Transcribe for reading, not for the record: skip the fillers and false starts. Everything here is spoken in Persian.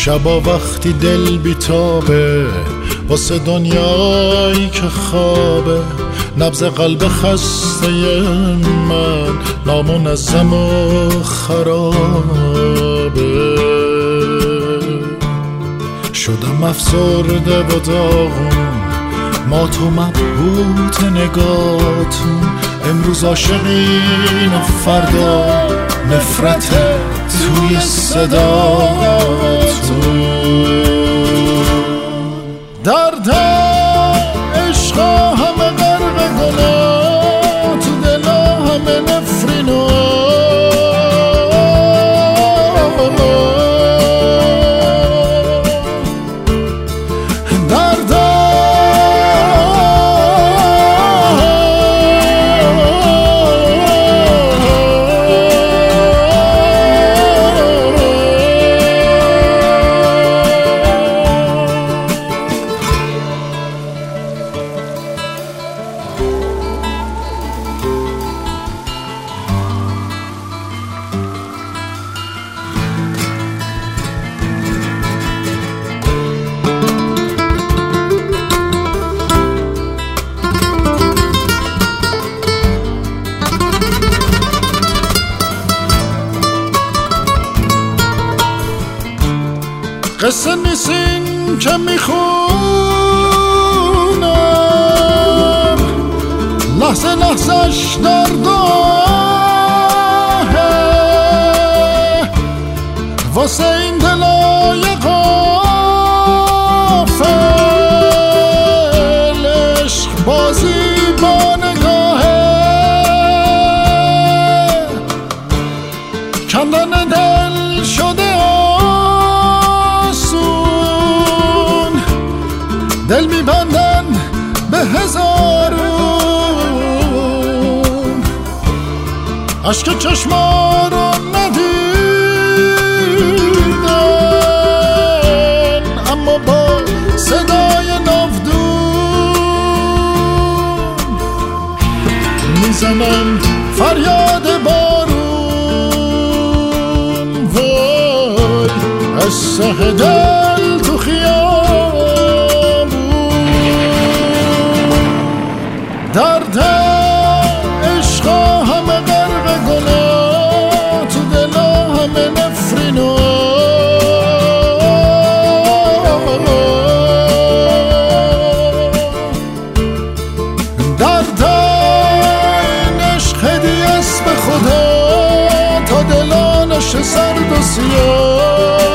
شبا وقتی دل بیتابه واسه دنیایی که خوابه، نبض قلب خسته من نامنظم و خرابه. شدم افسرده و داغون، ما تو مبهوت نگاتون، امروز عاشقین و فردا نفرت توی صداتون. درد عشقا همه غرق گناه، تو دلا همه نفرین و قصه نیستین که میخونم، لحظه لحظهش درد آهه، واسه این دلای غافل عشق بازی با نگاهه، کندن دل شده دل میبندن به هزارون، عشق چشما رو ندیدن اما با صدای ناودون میزنن فریاد بارون. وای از ته دل تو خیال درد عشقا همه غرق گناه، تو دلا همه نفرین و درد این عشق هدیه است به خدا تا دلانش سرد و سیاه.